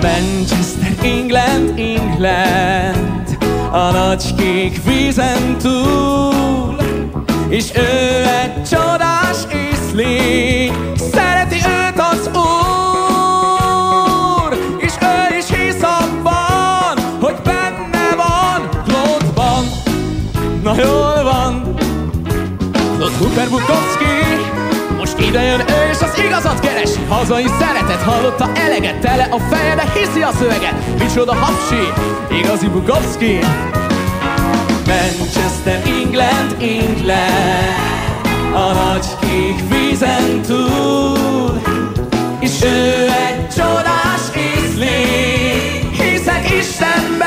Manchester, England, England, a nagy kék vízen túl, és ő egy csodás észlény, szereti őt az Úr, és ő is hisz abban, hogy benne van Claude-ban. Na jól van, Claude Hooper Bukowski, most ide jön ő és az igazat keresi. Hazai szeretet, hallotta eleget, tele a feje, de hiszi a szöveget. Micsoda hapsi, igazi Bukowski. Manchester, England, England, a nagy kék vízen túl, és ő egy csodás észlény, hiszek Istenben.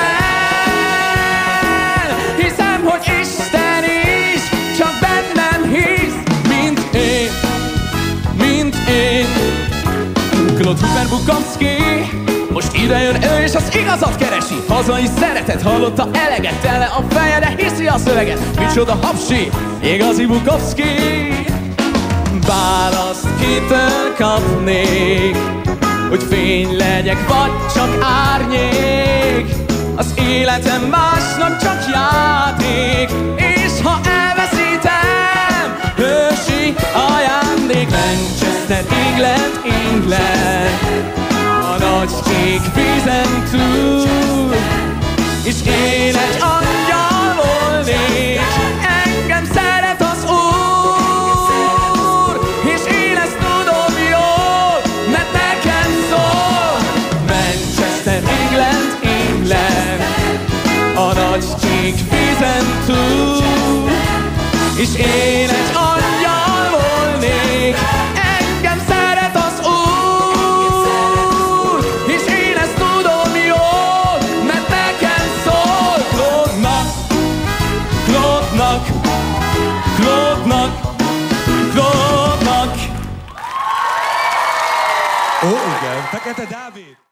Hiszem, hogy Isten is csak bennem hisz, mint én, mint én. Claude Hooper Bukowski, most ide jön ő és az igazat keresi. Hazai szeretet, hallotta eleget, tele a feje, de hiszi a szöveget. Micsoda hapsi, igazi Bukowski. Választ kitől kapnék, hogy fény legyek, vagy csak árnyék. Az életem másnak csak játék, és ha elveszítem, hősi ajándék. Manchester, England, England, a nagy kék vízen túl, és én egy angyal volnék, engem szeret az Úr, és én ezt tudom jól, mert nekem szól. Manchester, England, England, a nagy kék vízen túl, és én egy angyal volnék, engem szeret az Úr, és én ezt tudom jól, mert nekem szól. Claude-nak, Claude-nak, Claude-nak, Claude-nak. Ó, igen, Fekete Dávid!